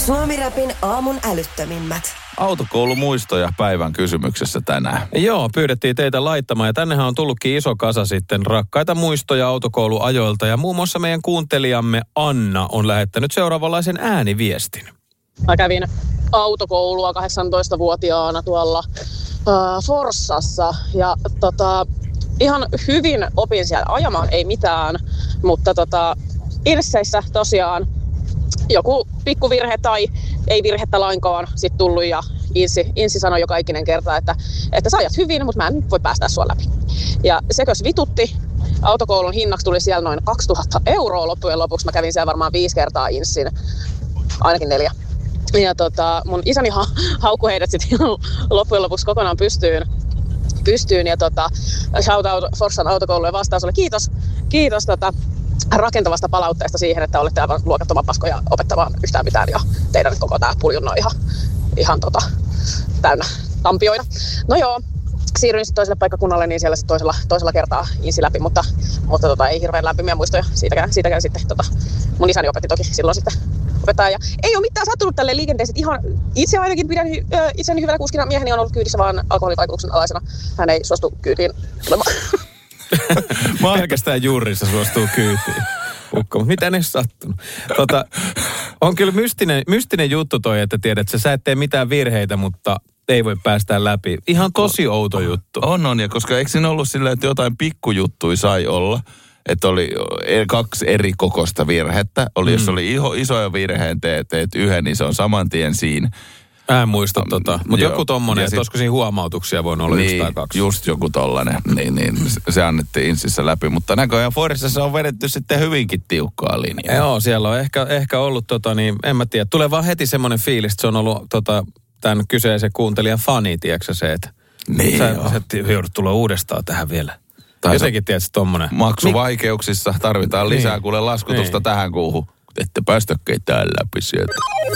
Suomi-räpin aamun älyttömimmät. Autokoulumuistoja päivän kysymyksessä tänään. Joo, pyydettiin teitä laittamaan ja tännehän on tullutkin iso kasa sitten rakkaita muistoja autokouluajoilta. Ja muun muassa meidän kuuntelijamme Anna on lähettänyt seuraavanlaisen ääniviestin. Mä kävin autokoulua 18-vuotiaana tuolla Forssassa ja ihan hyvin opin siellä ajamaan, ei mitään, mutta Inseissä tosiaan joku pikkuvirhe tai ei virhettä lainkaan sit tullut ja Insi sanoi joka ikinen kerta, että sä ajat hyvin, mutta mä en voi päästää sua läpi. Ja sekös vitutti. Autokoulun hinnaksi tuli siellä noin 2000 € loppujen lopuksi. Mä kävin siellä varmaan 5 kertaa Insin, ainakin 4. Ja mun isäni haukkui heidät sitten ihan loppujen lopuksi kokonaan pystyyn. Ja shout out Forssan autokouluun vastaus oli kiitos rakentavasta palautteesta siihen, että olette aivan luokattoman paskoja opettamaan yhtään mitään ja teidän koko tää puljunno ihan täynnä tampioina. No joo, siirryin sitten toiselle paikkakunnalle, niin siellä sitten toisella kertaa Insi läpi, mutta ei hirveän lämpimiä muistoja siitäkään sitten. Mun isäni opetti toki silloin sitten opettaa. Ja ei ole mitään sattunut tälle liikenteeseen. Ihan itse ainakin pidän itseni hyvänä kuskina. Mieheni on ollut kyydissä vaan alkoholivaikutuksen alaisena. Hän ei suostu kyytiin tulemaan. Pelkästään juurissa suostuu kyytiin. Ukko, mutta mitä ei sattunut? On kyllä mystinen juttu toi, että tiedät, että sä et tee mitään virheitä, mutta ei voi päästä läpi. Ihan tosi outo juttu. On, ja koska eikö siinä ollut silleen, että jotain pikkujuttuja sai olla, että oli 2 eri kokoista virhettä. Jos oli isoja virheen teet yhden, niin se on saman tien siinä. Mä en muista mutta joku tommonen, että olisiko siinä huomautuksia voinut olla niin, 1 tai 2. Just joku tollanen, niin se annettiin Insissä läpi. Mutta näköjään Forssassa on vedetty sitten hyvinkin tiukkaa linjaa. Joo, siellä on ehkä ollut en mä tiedä. Tulee vaan heti semmoinen fiilis, että se on ollut tämän kyseisen kuuntelijan fani, tiedätkö se, että sä joudut tulla uudestaan tähän vielä. Jotenkin tiedätkö tommonen. Maksuvaikeuksissa tarvitaan lisää kuule laskutusta tähän kuuhun. Ette päästä ketään läpi sieltä.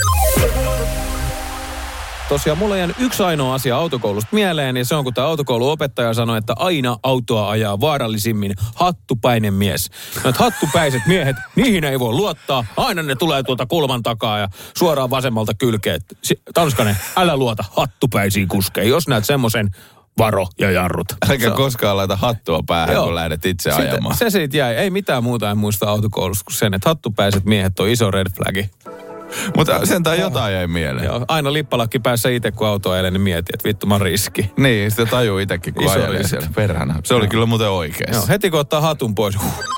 Tosiaan mulla jäi yksi ainoa asia autokoulusta mieleen, ja se on, kun tämä autokouluopettaja sanoi, että aina autoa ajaa vaarallisimmin hattupäinen mies. No, että hattupäiset miehet, niihin ei voi luottaa. Aina ne tulee tuolta kulman takaa ja suoraan vasemmalta kylkeen. Tanskanen, älä luota hattupäisiin kuskeihin. Jos näet semmoisen, varo ja jarrut. Eikä koskaan laita hattua päähän, kun lähdet itse ajamaan. Se siitä jäi. Ei mitään muuta en muista autokoulusta kuin sen, että hattupäiset miehet on iso red flagi. Mutta sentään jotain jäi mieleen. Joo, aina lippalakki päässä itse, kun auto ajelee, niin mietin, että vittu mä riski. Niin, sitä tajuu itsekin, kun ajelee siellä perhänä. Se oli kyllä muuten oikeassa. Joo, heti kun ottaa hatun pois.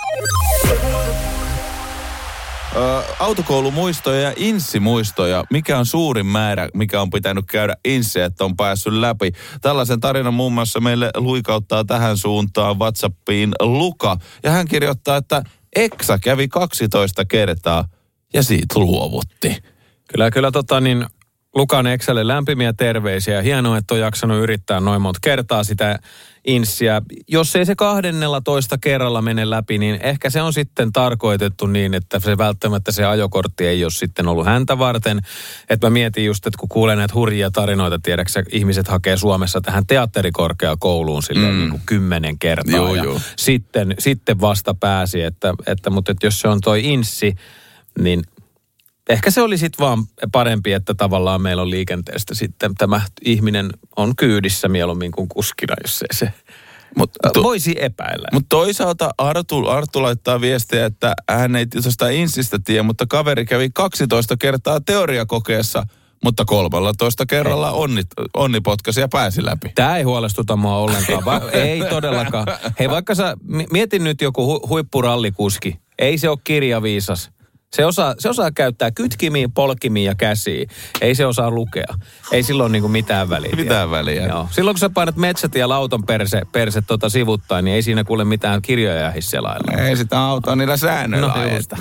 Autokoulumuistoja ja inssimuistoja. Mikä on suurin määrä, mikä on pitänyt käydä inssiä, että on päässyt läpi? Tällaisen tarinan muun muassa meille luikauttaa tähän suuntaan WhatsAppiin Luka. Ja hän kirjoittaa, että Eksa kävi 12 kertaa. Ja siitä luovutti. Kyllä Lukan Eksälle lämpimiä terveisiä. Hienoa, että on jaksanut yrittää noin monta kertaa sitä inssiä. Jos ei se 12 kerralla mene läpi, niin ehkä se on sitten tarkoitettu niin, että se välttämättä se ajokortti ei ole sitten ollut häntä varten. Että mä mietin just, että kun kuulen näitä hurjia tarinoita, tiedäksä, ihmiset hakee Suomessa tähän teatterikorkeakouluun silleen niin kuin 10 kertaa. Joo. Sitten vasta pääsi, mutta jos se on toi inssi, niin ehkä se oli sitten vaan parempi, että tavallaan meillä on liikenteestä sitten tämä ihminen on kyydissä mieluummin kuin kuskina, jos ei se voisi epäillä. Mutta toisaalta Arttu laittaa viestiä, että hän ei tuosta insistä tiedä, mutta kaveri kävi 12 kertaa teoriakokeessa, mutta 13 kerralla onni potkasi ja pääsi läpi. Tämä ei huolestuta mua ollenkaan. Ei todellakaan. Hei, vaikka sä mietin nyt joku huippurallikuski. Ei se ole kirjaviisas. Se osaa käyttää kytkimiä, polkimia ja käsiä. Ei se osaa lukea. Ei silloin niinku mitään väliä. Mitään väliä. Joo. Silloin kun sä painat metsät ja lauton perse sivuttain, niin ei siinä kuule mitään kirjoja ja hisselailla. Ei sitä autoa niillä säännöillä ajeta.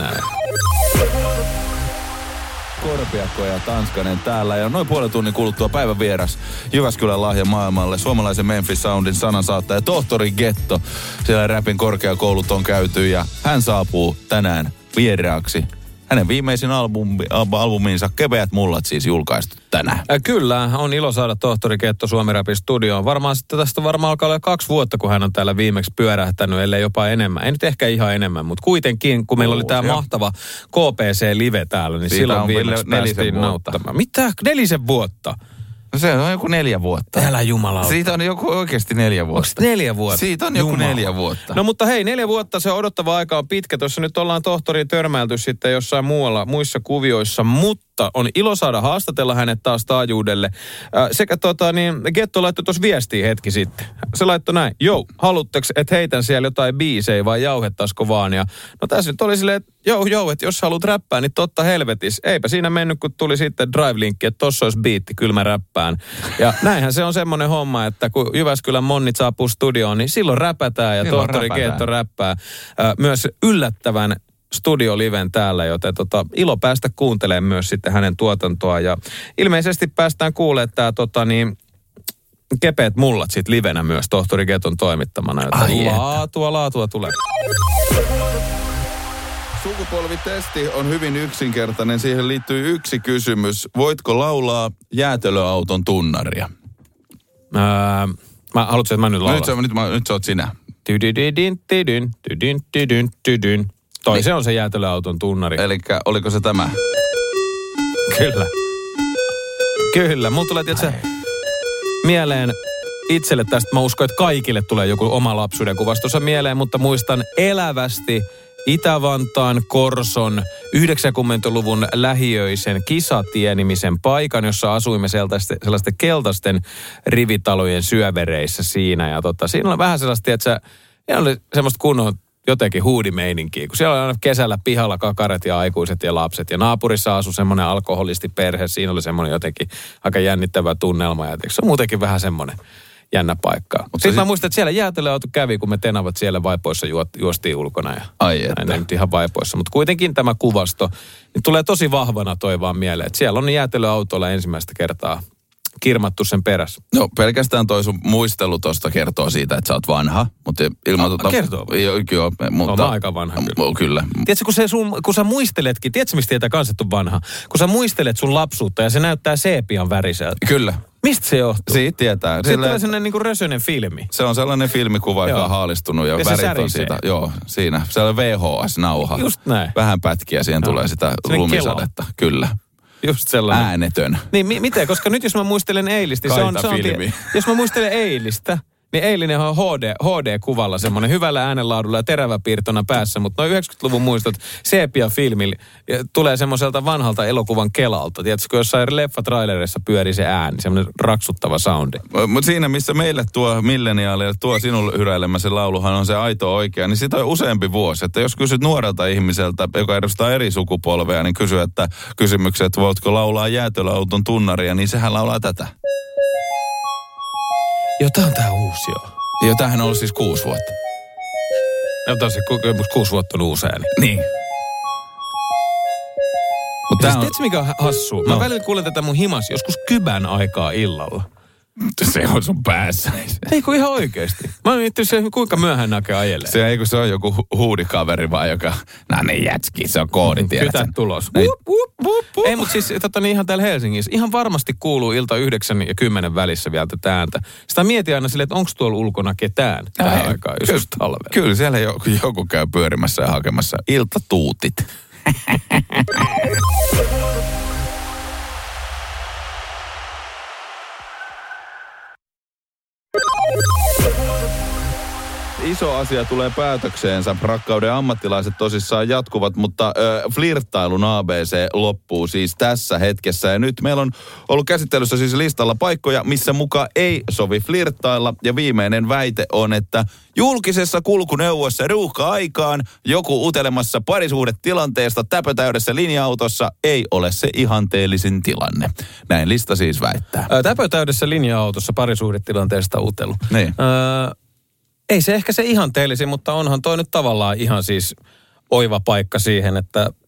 Korpiakko ja Tanskanen täällä ja noin puolen tunnin kuluttua päivän vieras Jyväskylän lahja maailmalle. Suomalaisen Memphis Soundin sanansaattaja tohtori Getto. Siellä räpin korkeakoulut on käyty ja hän saapuu tänään vieraaksi Hänen viimeisin albuminsa Keveät mullat siis julkaistu tänään. Kyllä, on ilo saada tohtori Ketto Suomi Rapin studioon. Varmaan sitten tästä alkaa olla 2 vuotta, kun hän on täällä viimeksi pyörähtänyt, ellei jopa enemmän. Ei nyt ehkä ihan enemmän, mutta kuitenkin, kun meillä oli tämä mahtava KPC-live täällä, niin siitä silloin viimeksi päästiin nauttamaan. Mitä? 4 vuotta? No se on joku 4 vuotta. Älä jumalauta. Siitä on joku oikeasti 4 vuotta. Onko 4 vuotta? Siitä on joku 4 vuotta. No mutta hei, 4 vuotta se odottava aika on pitkä. Tuossa nyt ollaan tohtoriin törmäilty sitten jossain muissa kuvioissa, mutta on ilo saada haastatella hänet taas taajuudelle. Sekä Getto laittoi tuossa viestiä hetki sitten. Se laittoi näin, halutteko, että heitän siellä jotain biisejä vai jauhettaisiko vaan? Ja no tässä nyt oli silleen, että että jos haluat räppää, niin totta helvetis. Eipä siinä mennyt, kun tuli sitten drive-linkki, että tossa olisi biitti, kyllä mä räppään. Ja näinhän se on semmoinen homma, että kun Jyväskylän monnit saapuu studioon, niin silloin räpätään ja tohtori Getto räppää. Myös yllättävän studioliven täällä, joten ilo päästä kuuntelemaan myös sitten hänen tuotantoa. Ja ilmeisesti päästään kuulemaan tämä Kepeät mullat sit livenä myös tohtori Geton toimittamana. Laatua tulee. Sukupolvitesti on hyvin yksinkertainen. Siihen liittyy yksi kysymys. Voitko laulaa jäätelöauton tunnaria? Haluatko, että mä nyt laulan? Nyt sä oot sinä. Se on se jäätelöauton tunnari. Elikkä oliko se tämä? Kyllä. Mulla tulee tietysti mieleen itselle tästä. Mä uskon, että kaikille tulee joku oma lapsuuden kuvastossa mieleen, mutta muistan elävästi Itä-Vantaan Korson 90-luvun lähiöisen Kisatie-nimisen paikan, jossa asuimme sellaisten keltaisten rivitalojen syövereissä siinä. Ja siinä oli vähän sellaista, että se oli semmoista kunnon jotenkin huudimeininkiä, kun siellä oli aina kesällä pihalla kakaret ja aikuiset ja lapset. Ja naapurissa asui semmoinen alkoholistiperhe. Siinä oli semmoinen jotenkin aika jännittävä tunnelma. Ja se on muutenkin vähän semmoinen jännä paikka. Sitten mä muistan, että siellä jäätelöauto kävi, kun me tenavat siellä Vaipoissa juostiin ulkona. Ja näin nyt ihan Vaipoissa. Mutta kuitenkin tämä kuvasto niin tulee tosi vahvana toi vaan mieleen. Että siellä on jäätelöautolla ensimmäistä kertaa kirmattu sen perässä. No pelkästään toi sun muistelu tosta kertoo siitä, että sä oot vanha. Mutta kertoo? Joo, mutta mä aika vanha kyllä. Tiedätkö, kun sä muisteletkin, tiedätkö mistä tietää kans, että on vanha? Kun sä muistelet sun lapsuutta ja se näyttää seepian väriseltä. Kyllä. Mistä se johtuu? Siitä tietää. Siitä tulee sellainen niin kuin rösöinen filmi. Se on sellainen filmikuva, joka on haalistunut ja värit on siitä. Joo, siinä. Se on VHS-nauha. Just näin. Vähän pätkiä, siihen tulee sitä lumisadetta. Kyllä. Just sellainen. Äänetön. Niin miten? Koska nyt jos mä muistelen eilistä, jos mä muistelen eilistä, niin eilinen on HD-kuvalla semmoinen hyvällä äänenlaadulla ja teräväpiirtona päässä, mutta noin 90-luvun muistot sepia-filmillä tulee semmoiselta vanhalta elokuvan kelalta. Tiedätkö, jossain leffatrailerissa pyörii se ääni, semmoinen raksuttava soundi. Mutta siinä, missä meille tuo milleniaalille, tuo sinulle hyräilemäsi lauluhan on se aito oikea, niin sitä on useampi vuosi. Että jos kysyt nuorelta ihmiseltä, joka edustaa eri sukupolvea, niin kysy, että kysymykset, voitko laulaa jäätelöauton tunnaria, niin sehän laulaa tätä. Joo, tää on tää uusi joo. Joo, tämähän on ollut siis 6 vuotta. Joo, tää on se 6 vuotta on uusi ääni. Niin. Mutta tiedätkö mikä on hassua? Mä välillä kuulen tätä mun himas joskus kybän aikaa illalla. Se on sun päässä. Ei kun ihan oikeesti. Mä oon miettinyt kuinka myöhään näkee ajelee. Se on joku huudikaveri vaan, joka... No niin jätski, se on koodi, tiedätkö? Kytät tulos. Ei, mutta siis ihan täällä Helsingissä ihan varmasti kuuluu ilta 9 ja 10 välissä vielä tätä ääntä. Sitä mietin aina silleen, että onko tuolla ulkona ketään tähän aikaan, just talvella. Kyllä siellä joku käy pyörimässä ja hakemassa iltatuutit. Iso asia tulee päätökseensä. Rakkauden ammattilaiset tosissaan jatkuvat, mutta flirttailun ABC loppuu siis tässä hetkessä. Ja nyt meillä on ollut käsittelyssä siis listalla paikkoja, missä muka ei sovi flirttailla. Ja viimeinen väite on, että julkisessa kulkuneuvossa ruuhka-aikaan joku utelemassa parisuhdetilanteesta täpötäydessä linja-autossa ei ole se ihanteellisin tilanne. Näin lista siis väittää. Täpötäydessä linja-autossa parisuhdetilanteesta utelu. Niin. Ei se ehkä se ihanteellisin, mutta onhan toi nyt tavallaan ihan siis oiva paikka siihen, että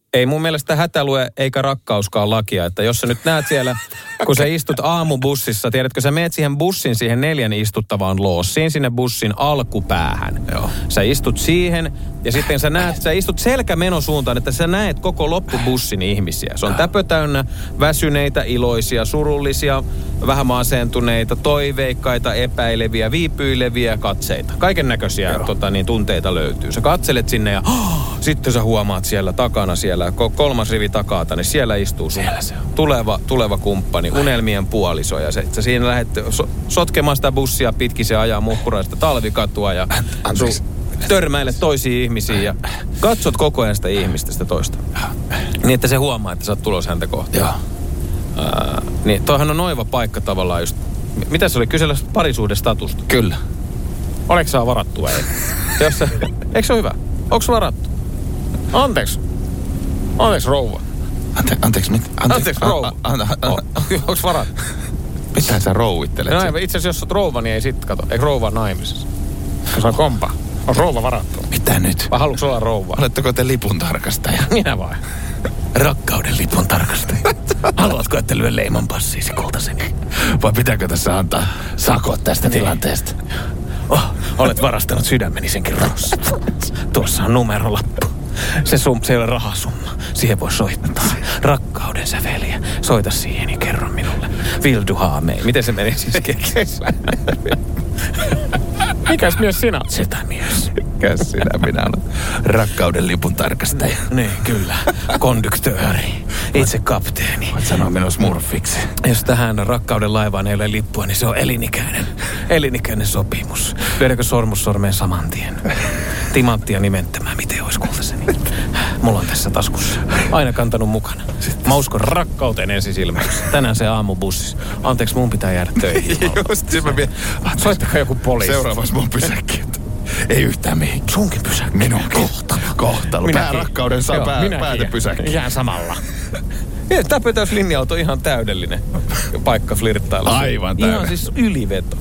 ei mun mielestä hätälue eikä rakkauskaan lakia, että jos sä nyt näet siellä, kun sä istut aamubussissa, tiedätkö, sä meet siihen 4 istuttavaan loossiin, sinne bussin alkupäähän. Joo. Sä istut siihen ja sitten sä istut selkämenosuuntaan, että sä näet koko loppubussin ihmisiä. Se on täpö täynnä väsyneitä, iloisia, surullisia, vähän masentuneita, toiveikkaita, epäileviä, viipyileviä katseita. Kaiken näköisiä tunteita löytyy. Sä katselet sinne ja sitten sä huomaat siellä takana, siellä 3. rivi takaata, niin siellä istuu sun tuleva kumppani, unelmien puoliso. Ja sä siinä lähdet sotkemaan sitä bussia pitkin, se ajaa muhkuraista talvikatua ja törmäilet toisiin ihmisiin ja katsot koko ajan sitä ihmistä, sitä toista. Niin, että se huomaa, että sä oot tulossa häntä kohtaan. Joo. Niin toihan on oiva paikka tavallaan just. Mitä se oli? Kysellä parisuhdestatusta. Kyllä. Oletko sä varattu vai ei? Eikö se ole hyvä? Onko sä varattu? Anteeksi rouva. Anteeksi rouva. Onko varattu? Mitä sä rouvittelet? No itse asiassa jos oot rouva, niin ei sit kato. Eikö rouva naimisessa? Se on kompa. On rouva varattu. Mitä nyt? Vai haluatko olla rouva? Oletteko te lipun tarkastaja? Minä vai? Rakkauden lipun tarkastaja. Haluatko, että lyö leiman passiisi kultaseni? Vai pitääkö tässä antaa sakot tästä tilanteesta? Olet varastanut sydämeni senkin rossa. Tuossa on numerolappu. Se ei ole rahasumma. Siihen voi soittaa. Rakkauden säveliä. Soita siihen ja kerro minulle. Vildu Haamei. Miten se meni siis keksessä? Mikäs mies sinä olet? Setämies. Mikäs minä olen rakkauden lipun tarkastaja. Niin, kyllä. Konduktööri. Itse kapteeni. Voit sanoa minua smurfiksi. Jos tähän rakkauden laivaan ei ole lippua, niin se on elinikäinen sopimus. Lyödäänkö sormus sormeen saman tien? Timanttia nimentämään, miten olisi kultaseni. Mulla on tässä taskussa. Aina kantanut mukana. Mä uskon rakkauteen ensisilmäyksessä. Tänään se aamubussissa. Anteeksi, mun pitää jäädä töihin. Just, mä soittakaa joku poliisi. Seuraavassa mun pysäkki. Ei yhtään mihinkään. Sunkin pysäkki. Minunkin. Kohtalo. Päärakkauden saa päätepysäkki. Jään samalla. Tämä pötäyslinja-auto on ihan täydellinen paikka flirttailla. Aivan täydellinen. Ihan siis yliveto.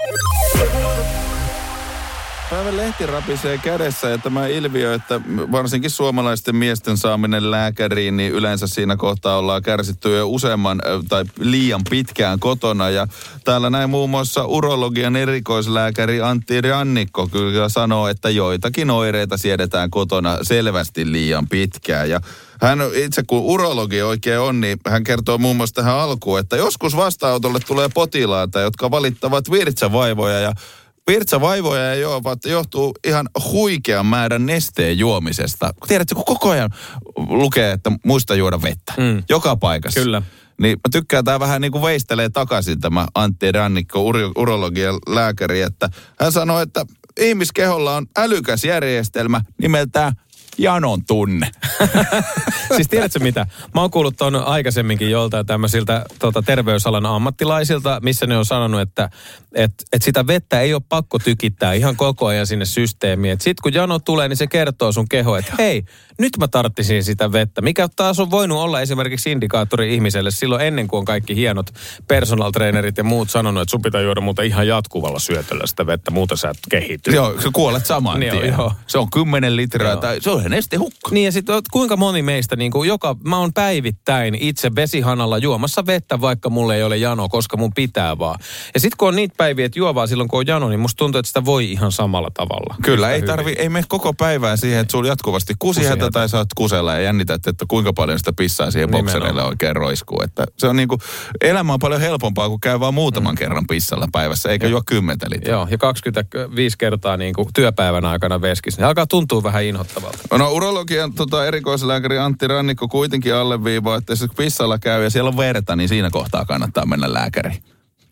Päivän lehti rapisee kädessä ja tämä ilmiö, että varsinkin suomalaisten miesten saaminen lääkäriin, niin yleensä siinä kohtaa ollaan kärsitty jo useamman tai liian pitkään kotona. Ja täällä näin muun muassa urologian erikoislääkäri Antti Rannikko kyllä sanoo, että joitakin oireita siedetään kotona selvästi liian pitkään. Ja hän itse, kun urologi oikein on, niin hän kertoo muun muassa tähän alkuun, että joskus vastaanotolle tulee potilaita, jotka valittavat virtsavaivoja ja virtsavaivoja johtuu ihan huikean määrän nesteen juomisesta. Tiedätkö, kun koko ajan lukee, että muista juoda vettä. Joka paikassa. Kyllä. Niin mä tykkään, tää vähän niin kuin veistelee takaisin tämä Antti Rannikko, urologian lääkäri, että hän sanoi, että ihmiskeholla on älykäs järjestelmä nimeltään janon tunne. Siis tiedätkö mitä? Mä oon kuullut ton aikaisemminkin joltain tämmöisiltä terveysalan ammattilaisilta, missä ne on sanonut, että sitä vettä ei ole pakko tykittää ihan koko ajan sinne systeemiin. Että sit kun jano tulee, niin se kertoo sun keho, että hei, nyt mä tarttisin sitä vettä. Mikä taas on voinut olla esimerkiksi indikaattori ihmiselle silloin ennen kuin on kaikki hienot personal trainerit ja muut sanonut, että sun pitää juoda muuta ihan jatkuvalla syötöllä sitä vettä, muuta sä et kehity. Joo, sä kuolet saman tien. Joo. Se on 10 litraa tai se on nestehukka. Niin ja sitten kuinka moni meistä, niin kuin mä oon päivittäin itse vesihanalla juomassa vettä, vaikka mulla ei ole jano, koska mun pitää vaan. Ja sitten kun on niitä päiviä, että juo vaan silloin kun on jano, niin musta tuntuu, että sitä voi ihan samalla tavalla. Kyllä, ei mene koko päivää siihen, että sulla jatkuvasti kusihätä tai sä oot kusella ja jännität, että kuinka paljon sitä pissaa siihen boksereille oikein roiskuu. Että se on niinku, elämä on paljon helpompaa, kun käy vaan muutaman kerran pissalla päivässä, eikä juo 10 litraa. Joo, ja 25 kertaa niinku työpäivän aikana veskissä. Ne alkaa tuntua vähän inhottavalta. No urologian erikoislääkäri Antti Rannikko kuitenkin alleviivaa, että jos pissalla käy ja siellä on verta, niin siinä kohtaa kannattaa mennä lääkäriin.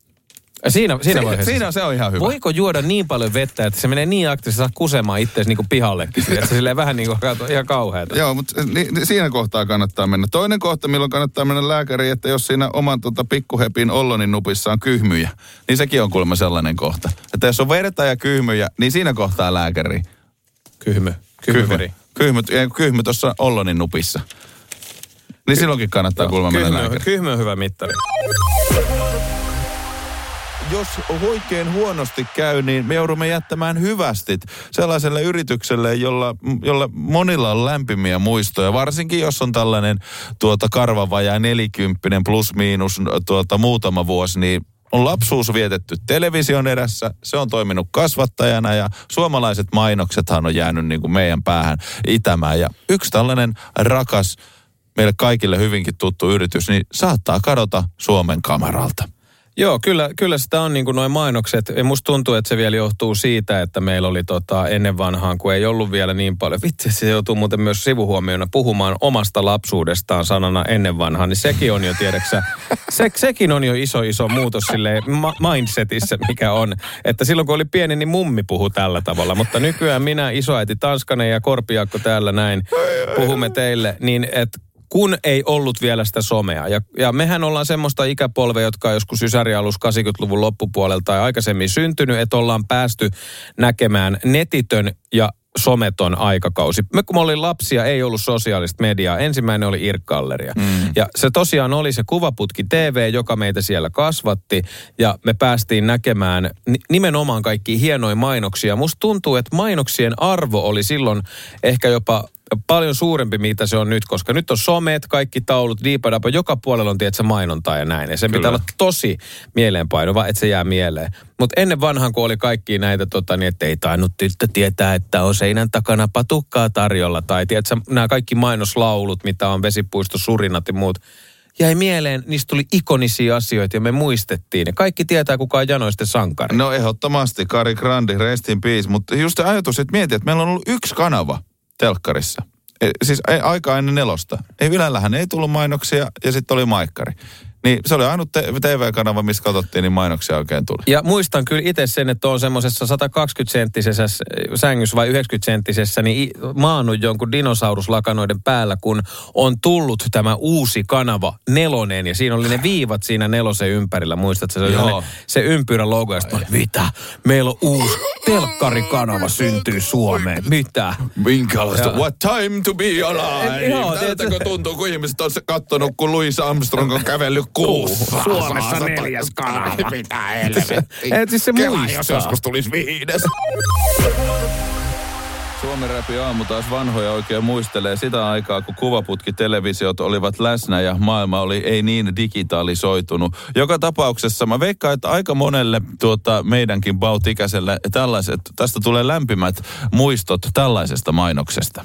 Siinä se on ihan hyvä. Voiko juoda niin paljon vettä, että se menee niin aktiivisesti, että saa kusemaan itseäsi niin pihallekin? Että se silleen vähän niin kuin ihan kauheata. Joo, mutta siinä kohtaa kannattaa mennä. Toinen kohta, milloin kannattaa mennä lääkäriin, että jos siinä oman pikkuhepin Ollonin nupissa on kyhmyjä, niin sekin on kuulemma sellainen kohta. Että jos on verta ja kyhmyjä, niin siinä kohtaa lääkäriin. Kyhmy tuossa Ollonin nupissa. Niin silloinkin kannattaa kuulemma mennä lääkäriin. Kyhmy on hyvä mittari. jos oikein huonosti käy, niin me joudumme jättämään hyvästit sellaiselle yritykselle, jolla monilla on lämpimiä muistoja. Varsinkin jos on tällainen karvavajaa 40 plus miinus muutama vuosi, niin on lapsuus vietetty television edessä, se on toiminut kasvattajana ja suomalaiset mainoksethan on jäänyt niin kuin meidän päähän itämään. Ja yksi tällainen rakas, meille kaikille hyvinkin tuttu yritys, niin saattaa kadota Suomen kameralta. Joo, kyllä sitä on niin kuin nuo mainokset. Ja musta tuntuu, että se vielä johtuu siitä, että meillä oli ennen vanhaan, kun ei ollut vielä niin paljon. Vitsi, se joutuu muuten myös sivuhuomiona puhumaan omasta lapsuudestaan sanana ennen vanhaan. Niin sekin on jo, tiedäksä, sekin on jo iso muutos silleen mindsetissä, mikä on. Että silloin kun oli pieni, niin mummi puhui tällä tavalla. Mutta nykyään minä, isoäiti Tanskanen ja Korpiakko täällä näin puhumme teille, niin että kun ei ollut vielä sitä somea. Ja mehän ollaan semmoista ikäpolvea, jotka on joskus ysärialus 80-luvun loppupuolelta tai aikaisemmin syntynyt, että ollaan päästy näkemään netitön ja someton aikakausi. Me kun me olin lapsia, ei ollut sosiaalista mediaa. Ensimmäinen oli IRC-galleria. Ja se tosiaan oli se Kuvaputki TV, joka meitä siellä kasvatti. Ja me päästiin näkemään nimenomaan kaikkia hienoja mainoksia. Musta tuntuu, että mainoksien arvo oli silloin ehkä jopa paljon suurempi, mitä se on nyt, koska nyt on somet, kaikki taulut, diipadapa, joka puolella on tietysti mainontaa ja näin. Ja se pitää olla tosi mieleenpainuva, että se jää mieleen. Mutta ennen vanhaan, kun oli kaikki näitä, niin että ei tainnut tyttö tietää, että on seinän takana patukkaa tarjolla. Tai tiedätkö, nämä kaikki mainoslaulut, mitä on Vesipuisto, Surinat ja muut, jäi mieleen, niistä tuli ikonisia asioita ja me muistettiin. Ja kaikki tietää, kuka on janoisten sankari. No ehdottomasti, Kari Grandi, rest in peace. Mutta just se ajatus, että mietit, että meillä on ollut yksi kanava telkkarissa. Siis aika ennen 4. Ylellähän ei tullut mainoksia ja sitten oli maikkari. Niin se oli ainut TV-kanava, missä katsottiin, niin mainoksia oikein tuli. Ja muistan kyllä itse sen, että on semmoisessa 120-senttisessä sängyssä vai 90-senttisessä, niin maannut jonkun dinosauruslakanoiden päällä, kun on tullut tämä uusi kanava 4, ja siinä oli ne viivat siinä 4 ympärillä. Muistatko, se oli se ympyrä logo, ja sitten mitä? Meillä on uusi telkkarikanava syntyy Suomeen. Mitä? Minkälaista? What time to be alive? Tältäkö tuntuu, kun ihmiset on katsonut, kun Louis Armstrong on kävellyt Suomessa 4. kanava. Mitä helvettiä. Siis se Kela, muistaa. jos joskus tulisi 5. Suomen Räpi aamu taas vanhoja oikein muistelee sitä aikaa, kun kuvaputki-televisiot olivat läsnä ja maailma ei niin digitalisoitunut. Joka tapauksessa mä veikkaan, että aika monelle meidänkin baut-ikäiselle tästä tulee lämpimät muistot tällaisesta mainoksesta.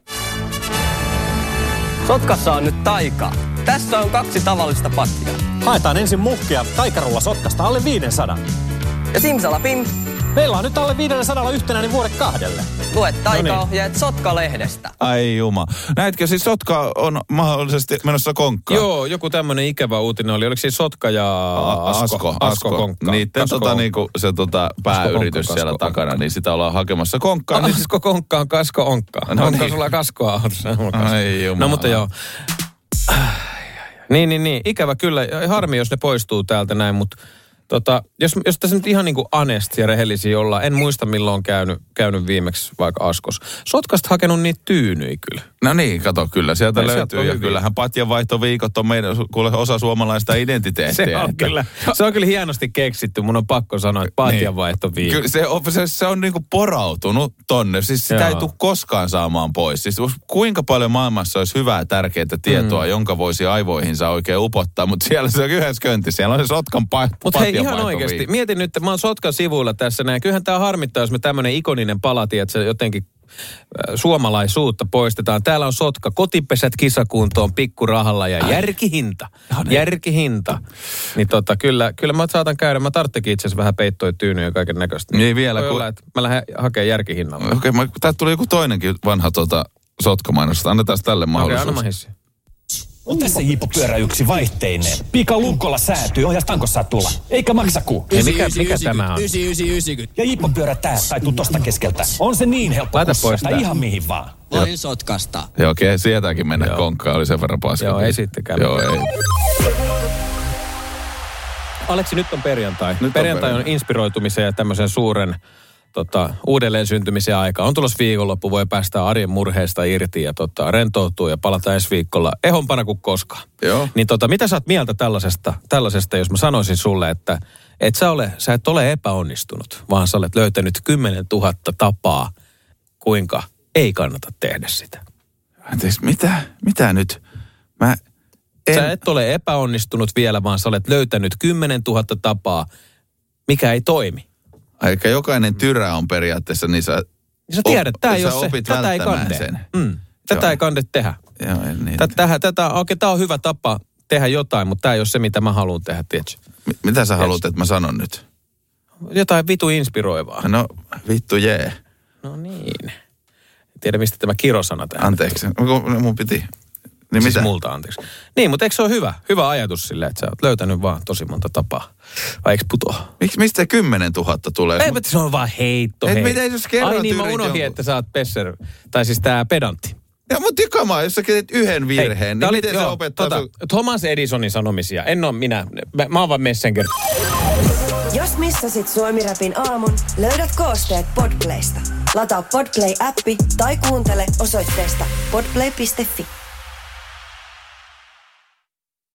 Sotkassa on nyt taikaa. Tässä on 2 tavallista patjaa. Haetaan ensin muhkia taikarulla Sotkasta alle 500. Ja simsalapim, Meillä on nyt alle 500 yhtenäinen vuodet 2. lue taikaohjeet Sotka-lehdestä. Ai juma. Näitkö siis Sotka on mahdollisesti menossa konkkaan? Joo, joku tämmöinen ikävä uutinen oli. Oliko siis Sotka ja Asko konkkaan? Niitten niinku se pääyritys siellä Kasko takana, niin sitä ollaan hakemassa konkkaan. Asko konkkaan, Kasko onkkaan. No Onko niin. sulla Kaskoa autossa? Ai jumala. No mutta joo. Niin. Ikävä kyllä. Harmi, jos ne poistuu täältä näin, mutta jos tässä nyt ihan niin kuin honest ja rehellisiä ollaan, en muista milloin on käynyt viimeksi vaikka Askossa. Sotkasta hakenut niitä tyynyi kyllä. No niin, kato, kyllä sieltä No, sieltä löytyy. on Ja hyviä. kyllähän patjanvaihtoviikot on meidän osa suomalaista identiteettiä. Se on kyllä hienosti keksitty. Mun on pakko sanoa, että patjanvaihtoviikko. Kyllä se on niinku porautunut tonne. Siis sitä ei tule koskaan saamaan pois. Siis kuinka paljon maailmassa olisi hyvää tärkeää tietoa, jonka voisi aivoihinsa oikein upottaa. Mutta siellä se on yhdessä köntissä. Siellä on se Sotkan Mutta hei, ihan oikeasti. Mietin nyt, että mä oon Sotkan sivuilla tässä näin. Kyllähän tää harmittaa, jos me tämmönen ikoninen palati, että se jotenkin suomalaisuutta poistetaan. Täällä on Sotka, kotipesät kisakuntoon pikkurahalla ja järkihinta. Järkihinta. Niin kyllä mä saatan käydä. Mä tarttekin itse asiassa vähän peittoja tyynyä ja kaiken näköistä. Niin vielä. Voi olla, että mä lähden hakemaan järkihinnalla. Okei, täältä tuli joku toinenkin vanha Sotka-mainosta. Annetaan tälle mahdollisuus. Okei, anna mä hissi. On tässä hiippopyöräyksi vaihteineen. Pika Lukkola säätyy, ohjas tanko saa tulla. Eikä maksa ku. Mikä tämä on? 90. Ja hiippopyörä tää taituu tosta keskeltä. On se niin helppo Laita kussata pois tää. ihan mihin vaan. Voin Sotkasta. Joo, okei, sieltäkin mennä Joo. konkkaan. Oli sen verran paska. Joo, ei sittenkään. Joo, ei. Aleksi, nyt on perjantai. Nyt on Perjantai on perjantai. inspiroitumisen ja tämmöisen suuren uudelleen syntymisen aika. On tulossa viikonloppu, voi päästä arjen murheesta irti ja rentoutua ja palata ensi viikolla ehompana kuin koskaan. Joo. Niin mitä sä oot mieltä tällaisesta, jos mä sanoisin sulle, että sä et ole epäonnistunut, vaan sä olet löytänyt 10 000 tapaa, kuinka ei kannata tehdä sitä. Anteeksi, mitä nyt? Sä et ole epäonnistunut vielä, vaan sä olet löytänyt 10 000 tapaa, mikä ei toimi. Eikä jokainen tyrä on periaatteessa, niin sä tiedät, tätä ei kannata sen. Tätä ei kannata tehdä. Joo, niin. Tämä on hyvä tapa tehdä jotain, mutta tämä ei ole se, mitä mä haluan tehdä, tiedätkö? Mitä sä haluat, että mä sanon nyt? Jotain vitu inspiroivaa. No, vittu jee. No niin. En tiedä, mistä tämä kirosana tähän. Anteeksi, mun piti. Niin siis mitä? Multa, anteeksi. Niin, mutta eikö se ole hyvä ajatus sille, että sä oot löytänyt vaan tosi monta tapaa? Vai eikö putoa? Mistä 10 000 tulee? Ei, mutta se on vaan heitto. Miten jos kerran ai niin, mä unohdin, että sä oot pesser, tai siis tää pedantti. Ja mutta tikamaa, jos sä teet yhden virheen, niin miten se opettaa? Thomas Edisonin sanomisia. En ole minä. Mä oon vaan Messenger. Jos missasit Suomi-rapin aamun, löydät koosteet Podplaysta. Lataa Podplay-appi tai kuuntele osoitteesta podplay.fi.